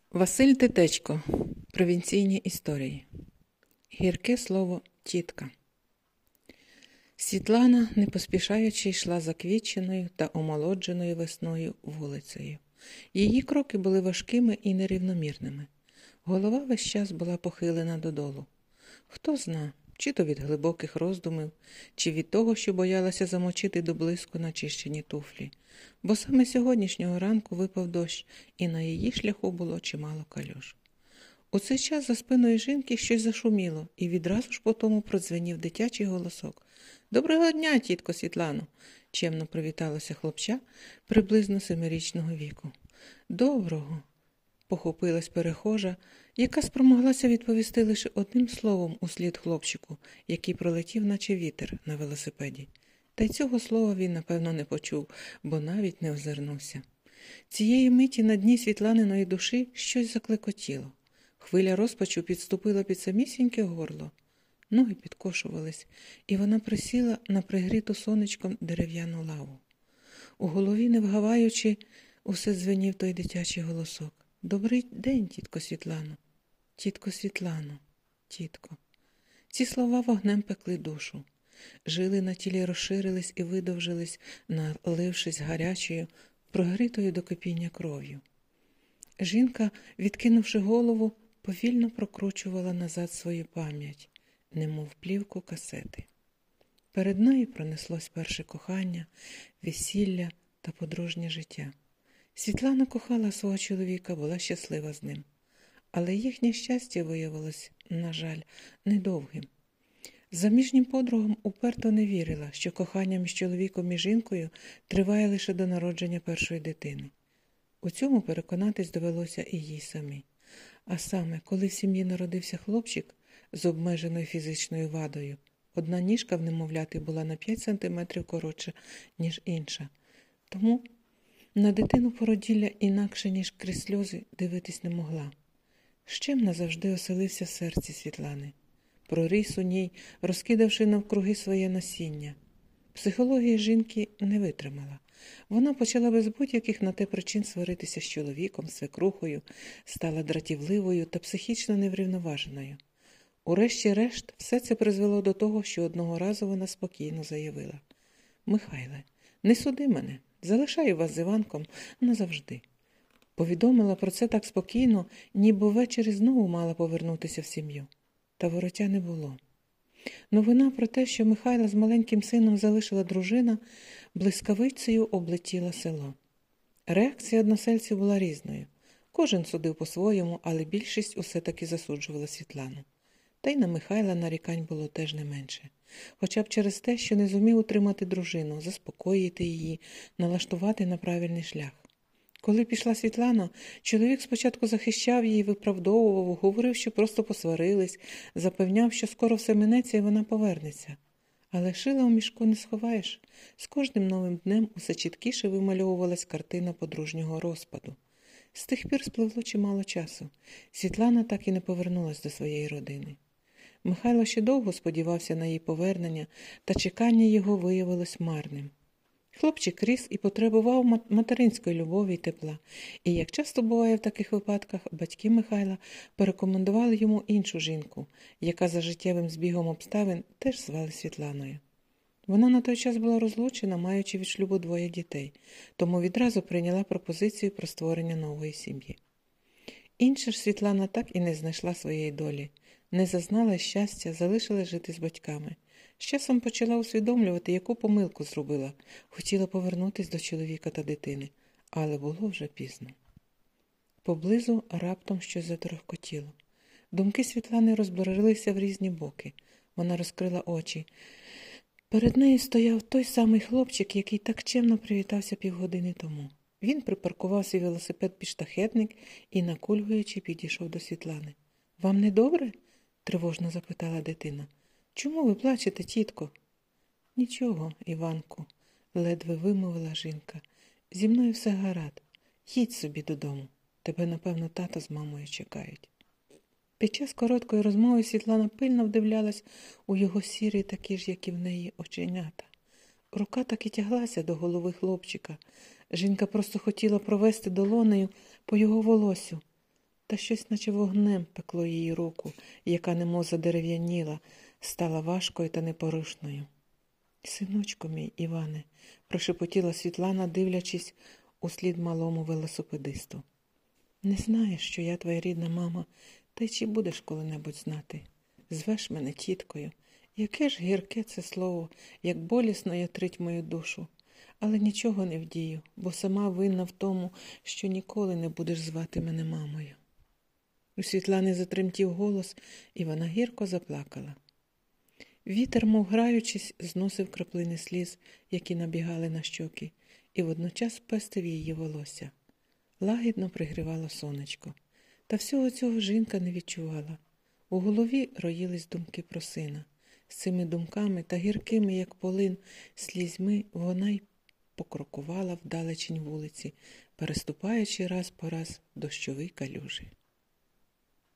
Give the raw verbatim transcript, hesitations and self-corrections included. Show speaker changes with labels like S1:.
S1: Василь Титечко. Провінційні історії. Гірке слово «тітка». Світлана, не поспішаючи, йшла заквітченою та омолодженою весною вулицею. Її кроки були важкими і нерівномірними. Голова весь час була похилена додолу. Хто зна, чи то від глибоких роздумів, чи від того, що боялася замочити до блиску начищені туфлі. Бо саме сьогоднішнього ранку випав дощ, і на її шляху було чимало калюж. У цей час за спиною жінки щось зашуміло, і відразу ж по тому продзвенів дитячий голосок. «Доброго дня, тітко Світлано!» – чемно привіталося хлопча приблизно семирічного віку. «Доброго!» – похопилась перехожа, яка спромоглася відповісти лише одним словом услід хлопчику, який пролетів, наче вітер, на велосипеді. Та й цього слова він, напевно, не почув, бо навіть не озирнувся. Цієї миті на дні Світланиної душі щось заклекотіло. Хвиля розпачу підступила під самісіньке горло. Ноги підкошувались, і вона присіла на пригріту сонечком дерев'яну лаву. У голові, не вгаваючи, усе дзвенів той дитячий голосок. «Добрий день, тітко Світлано! Тітко Світлано! Тітко!» Ці слова вогнем пекли душу. Жили на тілі розширились і видовжились, налившись гарячою, прогрітою до кипіння кров'ю. Жінка, відкинувши голову, повільно прокручувала назад свою пам'ять, немов плівку касети. Перед нею пронеслось перше кохання, весілля та подружнє життя. Світлана кохала свого чоловіка, була щаслива з ним. Але їхнє щастя виявилось, на жаль, недовгим. Заміжнім подругам уперто не вірила, що кохання між чоловіком і жінкою триває лише до народження першої дитини. У цьому переконатись довелося і їй самій. А саме, коли в сім'ї народився хлопчик з обмеженою фізичною вадою, одна ніжка в немовляти була на п'ять сантиметрів коротша, ніж інша. Тому на дитину породілля інакше, ніж крізь сльози, дивитись не могла. З чим назавжди оселився в серці Світлани. Проріс у ній, розкидавши навкруги своє насіння. Психологія жінки не витримала. Вона почала без будь-яких на те причин сваритися з чоловіком, свекрухою, стала дратівливою та психічно неврівноваженою. Урешті-решт, все це призвело до того, що одного разу вона спокійно заявила. «Михайле, не суди мене, залишаю вас з Іванком назавжди». Повідомила про це так спокійно, ніби ввечері знову мала повернутися в сім'ю. Та вороття не було. Новина про те, що Михайла з маленьким сином залишила дружина, блискавицею облетіла село. Реакція односельців була різною. Кожен судив по-своєму, але більшість усе-таки засуджувала Світлану. Та й на Михайла нарікань було теж не менше. Хоча б через те, що не зумів утримати дружину, заспокоїти її, налаштувати на правильний шлях. Коли пішла Світлана, чоловік спочатку захищав її, виправдовував, говорив, що просто посварились, запевняв, що скоро все минеться і вона повернеться. Але шила у мішку не сховаєш. З кожним новим днем усе чіткіше вимальовувалась картина подружнього розпаду. З тих пір спливло чимало часу. Світлана так і не повернулась до своєї родини. Михайло ще довго сподівався на її повернення, та чекання його виявилось марним. Хлопчик ріс і потребував материнської любові й тепла. І, як часто буває в таких випадках, батьки Михайла порекомендували йому іншу жінку, яка за життєвим збігом обставин теж звали Світланою. Вона на той час була розлучена, маючи від шлюбу двоє дітей, тому відразу прийняла пропозицію про створення нової сім'ї. Інша ж Світлана так і не знайшла своєї долі, не зазнала щастя, залишила жити з батьками. З часом почала усвідомлювати, яку помилку зробила. Хотіла повернутися до чоловіка та дитини, але було вже пізно. Поблизу раптом щось заторохкотіло. Думки Світлани розбралися в різні боки. Вона розкрила очі. Перед нею стояв той самий хлопчик, який так чемно привітався півгодини тому. Він припаркував свій велосипед під штахетник і, накульгуючи, підійшов до Світлани. «Вам не добре?» – тривожно запитала дитина. «Чому ви плачете, тітко?» «Нічого, Іванку», – ледве вимовила жінка. «Зі мною все гаразд. Їдь собі додому. Тебе, напевно, тато з мамою чекають». Під час короткої розмови Світлана пильно вдивлялась у його сірі, такі ж, як і в неї, оченята. Рука так і тяглася до голови хлопчика. Жінка просто хотіла провести долонею по його волосю. та щось наче вогнем пекло її руку, яка немов задерев'яніла, стала важкою та непорушною. «Синочку мій, Іване», – прошепотіла Світлана, дивлячись услід малому велосипедисту. «Не знаєш, що я твоя рідна мама, та й чи будеш коли-небудь знати? Звеш мене тіткою. Яке ж гірке це слово, як болісно ятрить мою душу. Але нічого не вдію, бо сама винна в тому, що ніколи не будеш звати мене мамою». У Світлани затремтів голос, і вона гірко заплакала. Вітер, мов граючись, зносив краплини сліз, які набігали на щоки, і водночас пестив її волосся. Лагідно пригрівало сонечко. Та всього цього жінка не відчувала. У голові роїлись думки про сина. З цими думками та гіркими, як полин, слізьми вона й покрокувала вдалечінь вулиці, переступаючи раз по раз дощові калюжі.